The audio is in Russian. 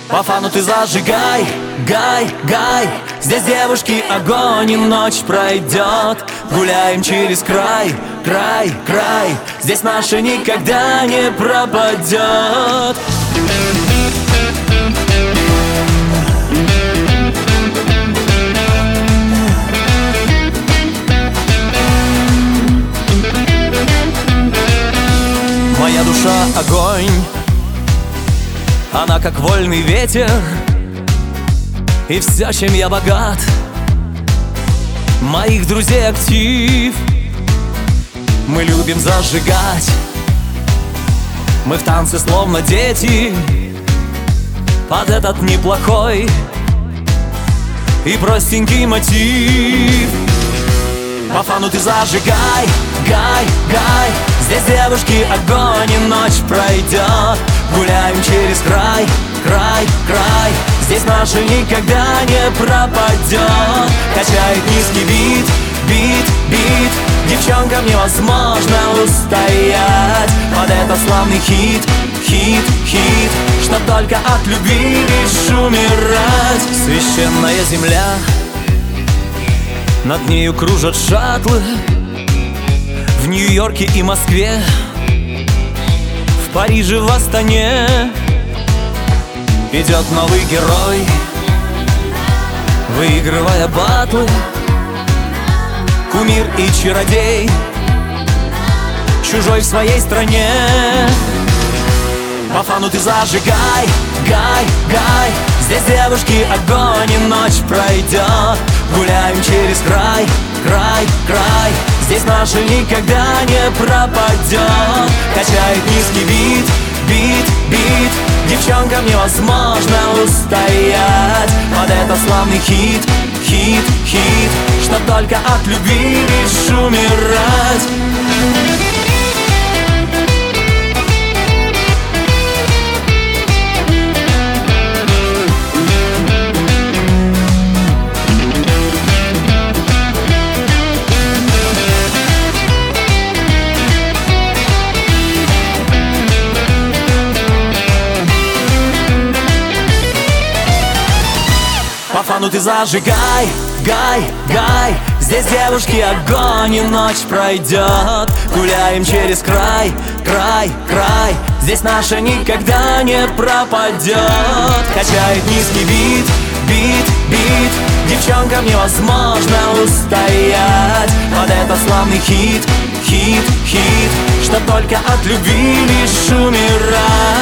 По фану ты зажигай, гай, гай. Здесь девушки огонь и ночь пройдет. Гуляем через край, край, край. Здесь наша никогда не пропадет. Моя душа огонь, она как вольный ветер, и все, чем я богат, моих друзей актив. Мы любим зажигать, мы в танце словно дети, под этот неплохой и простенький мотив. По фану ты зажигай, гай, гай. Здесь девушки огонь и ночь пройдет. Гуляем через край, край, край. Здесь наша никогда не пропадет. Качает низкий бит, бит, бит. Девчонкам невозможно устоять под этот славный хит, хит, хит. Что только от любви лишь умирать. Священная земля, над нею кружат шаттлы. В Нью-Йорке и Москве, в Париже, в Астане идет новый герой, выигрывая батлы. Кумир и чародей, чужой в своей стране. По фану ты зажигай, гай, гай. Здесь девушки огонь и ночь пройдет. Гуляем через край, край, край. Здесь наша никогда не пропадет. Качает низкий бит, бит, бит. Девчонкам невозможно устоять под этот славный хит, хит, хит. Что только от любви лишь умирать. По фану ты зажигай, гай, гай. Здесь девушки огонь и ночь пройдет. Гуляем через край, край, край. Здесь наша никогда не пропадет. Качает низкий бит, бит, бит. Девчонкам невозможно устоять под этот славный хит, хит, хит. Что только от любви лишь умирать.